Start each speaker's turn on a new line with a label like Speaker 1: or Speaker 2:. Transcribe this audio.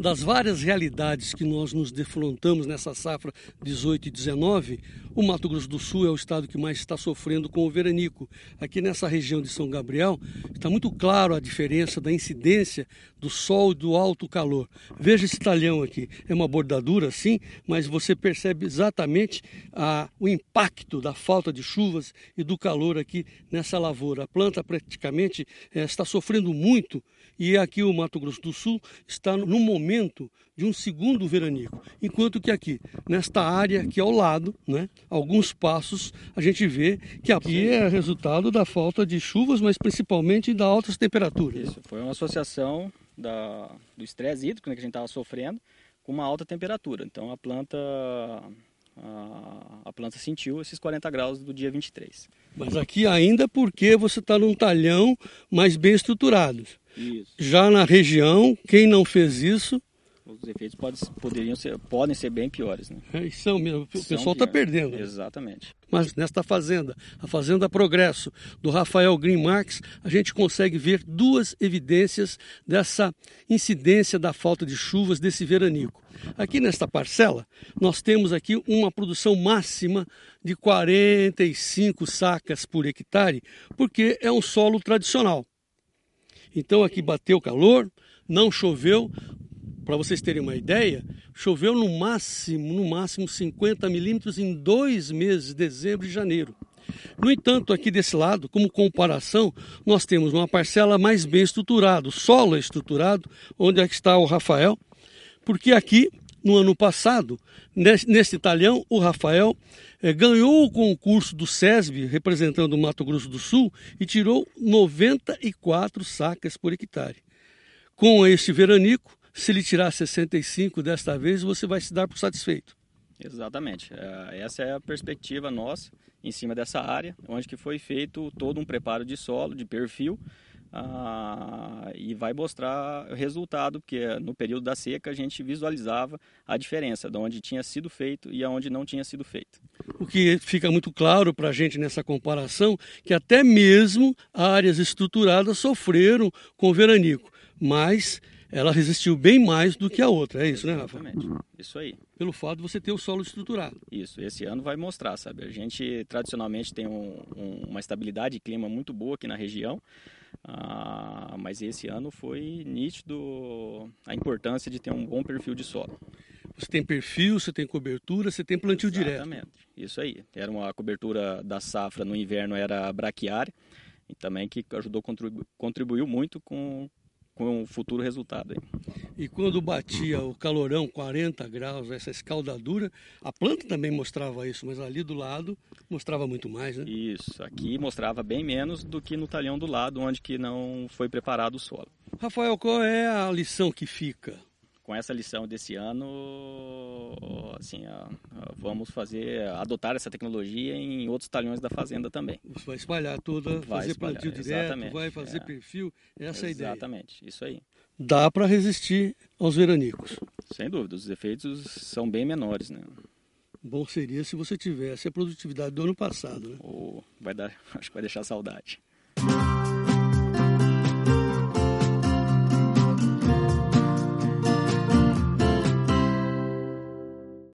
Speaker 1: Das várias realidades que nós nos defrontamos nessa safra 18 e 19, o Mato Grosso do Sul é o estado que mais está sofrendo com o veranico. Aqui nessa região de São Gabriel está muito claro a diferença da incidência do sol e do alto calor. Veja esse talhão aqui, é uma bordadura sim, mas você percebe exatamente o impacto da falta de chuvas e do calor aqui nessa lavoura. A planta praticamente está sofrendo muito e aqui o Mato Grosso do Sul está no momento de um segundo veranico, enquanto que aqui, nesta área aqui ao lado, né, alguns passos, a gente vê que aqui é resultado da falta de chuvas, mas principalmente da altas temperaturas.
Speaker 2: Isso, foi uma associação do estresse hídrico, né, que a gente estava sofrendo com uma alta temperatura. Então a planta sentiu esses 40 graus do dia 23.
Speaker 1: Mas aqui ainda porque você está num talhão mais bem estruturado.
Speaker 2: Isso.
Speaker 1: Já na região, quem não fez isso...
Speaker 2: Os efeitos podem ser bem piores, né?
Speaker 1: São mesmo, o pessoal está perdendo.
Speaker 2: Exatamente.
Speaker 1: Mas nesta fazenda, a Fazenda Progresso, do Rafael Green Marques, a gente consegue ver duas evidências dessa incidência da falta de chuvas desse veranico. Aqui nesta parcela, nós temos aqui uma produção máxima de 45 sacas por hectare, porque é um solo tradicional. Então aqui bateu calor, não choveu. Para vocês terem uma ideia, choveu no máximo 50 milímetros em 2 meses, dezembro e janeiro. No entanto, aqui desse lado, como comparação, nós temos uma parcela mais bem estruturada, o solo é estruturado, onde é que está o Rafael, porque aqui, no ano passado, nesse talhão, o Rafael ganhou o concurso do SESB, representando o Mato Grosso do Sul, e tirou 94 sacas por hectare. Com este veranico, se ele tirar 65 desta vez, você vai se dar por satisfeito.
Speaker 2: Exatamente. Essa é a perspectiva nossa em cima dessa área, onde que foi feito todo um preparo de solo, de perfil, e vai mostrar o resultado, porque no período da seca a gente visualizava a diferença de onde tinha sido feito e aonde não tinha sido feito.
Speaker 1: O que fica muito claro para a gente nessa comparação, que até mesmo áreas estruturadas sofreram com o veranico, mas ela resistiu bem mais do que a outra, é isso, né, Rafa?
Speaker 2: Exatamente, isso aí.
Speaker 1: Pelo fato de você ter o solo estruturado.
Speaker 2: Isso, esse ano vai mostrar, sabe? A gente tradicionalmente tem uma estabilidade de clima muito boa aqui na região, mas esse ano foi nítido a importância de ter um bom perfil de solo.
Speaker 1: Você tem perfil, você tem cobertura, você tem plantio direto.
Speaker 2: Exatamente, isso aí. Era uma cobertura da safra no inverno, era braquiária, e também que ajudou, contribuiu muito com o futuro resultado aí.
Speaker 1: E quando batia o calorão, 40 graus, essa escaldadura, a planta também mostrava isso, mas ali do lado mostrava muito mais, né?
Speaker 2: Isso, aqui mostrava bem menos do que no talhão do lado, onde que não foi preparado o solo.
Speaker 1: Rafael, qual é a lição que fica?
Speaker 2: Com essa lição desse ano, assim, vamos adotar essa tecnologia em outros talhões da fazenda também.
Speaker 1: Você vai espalhar toda, fazer plantio direto, exatamente. Vai fazer perfil, essa é a ideia.
Speaker 2: Exatamente, isso aí.
Speaker 1: Dá para resistir aos veranicos.
Speaker 2: Sem dúvida, os efeitos são bem menores, né?
Speaker 1: Bom seria se você tivesse a produtividade do ano passado, né?
Speaker 2: Acho que vai deixar saudade.